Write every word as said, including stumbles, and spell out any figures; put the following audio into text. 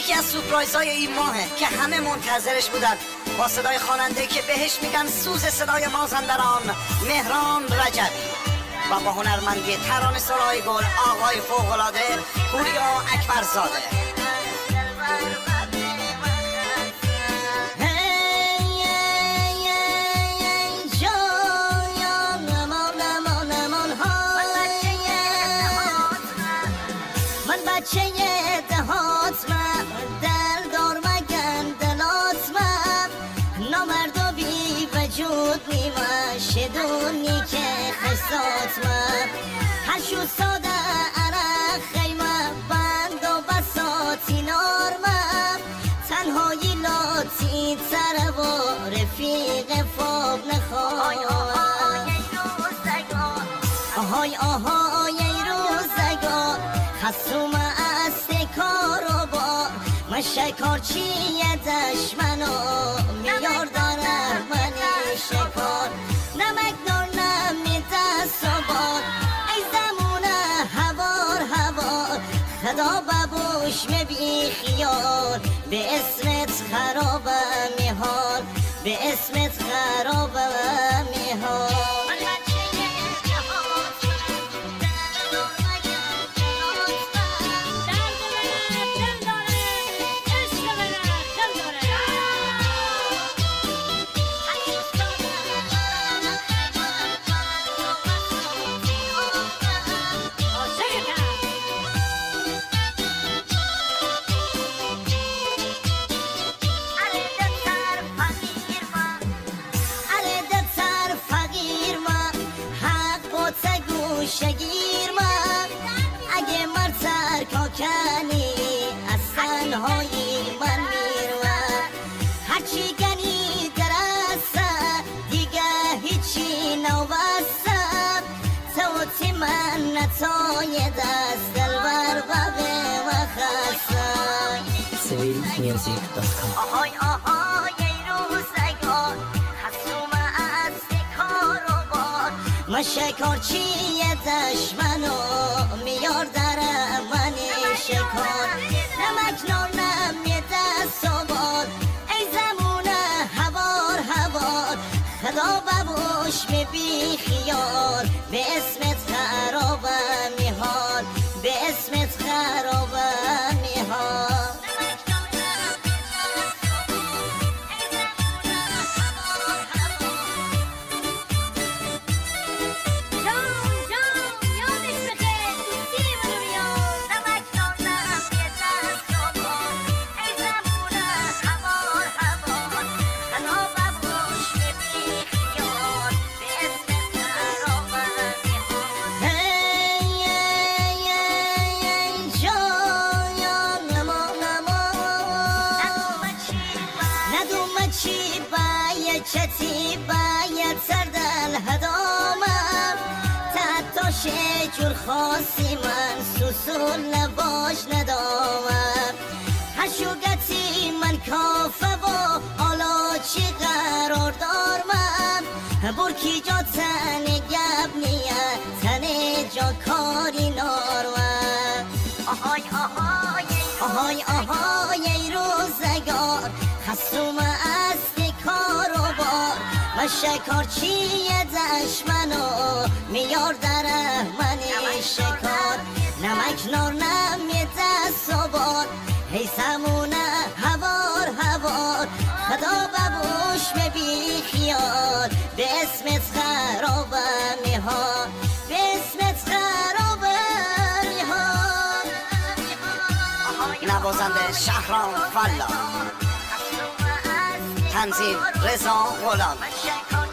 یکی از سورپرایزهای این ماهه که همه منتظرش بودن، با صدای خواننده که بهش میگن سوز صدای مازندران، مهران رجبی، و با هنرمندی ترانه سرای گل آقای فوق‌العاده پوریا اکبرزاده. بچه دهات من دل دار مگن دلات من نامرد و بی وجود نیمه شدونی که خستات من هر شو ساده عرق خیمه بند و بساتی نارمم تنهایی لاتی تره و رفیق فاب نخواهم آهای آهای روزگار خصوم است کار و بار من شکار چیه دشمنو میار دارم منی شکار نمک نار نمی دست و بار ای زمونه هوار هوار خدا ببوش می بی خیال به اسمت خرابم میحال به اسمت خرابم میحال شگیر من اگه مرتر کاکنی از تنهایی من میروم هرچی گنی درستم دیگه هیچی نوستم توتی من نتای دست دلبر بقه و خستم سویل میوزیک دات کام. آهای آهای ای روزگار خصوم از کار و بار من شکار چیه دشمنو میار درم منی شکار نمک نار نمی دست و بار ای زمونه هوار هوار خدا ببوش می بی خیال به اسمت خرابم میحال به اسمت خرابم میحال چتی باید سردل هدامم تحتاش جور خاصی من سوسول نباش ندامم هشوگتی من کافه و حالا چی قرار دارمم برکی جا تن گب نیه تن جا کاری نارمم آهای آهای آهای آهای ای روزگار خصوم است کار و بار من شکار چیه دشمنو میار درم منی شکار نمک نار نمی دست و بار هی سمونه هوار هوار خدا ببوش می بی خیال به اسمت خرابم میحال به اسمت خرابم میحال نوازنده شهرام فلا، تنظیم رضا غلامی.